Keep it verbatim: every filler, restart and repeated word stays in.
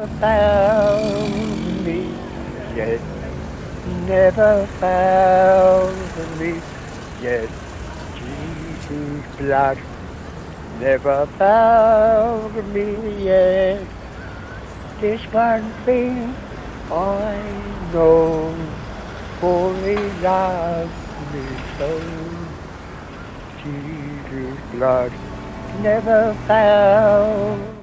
never found me yet, never found me yet. Jesus' blood never found me yet. There's one thing I know, for he loves me so. Jesus' blood never found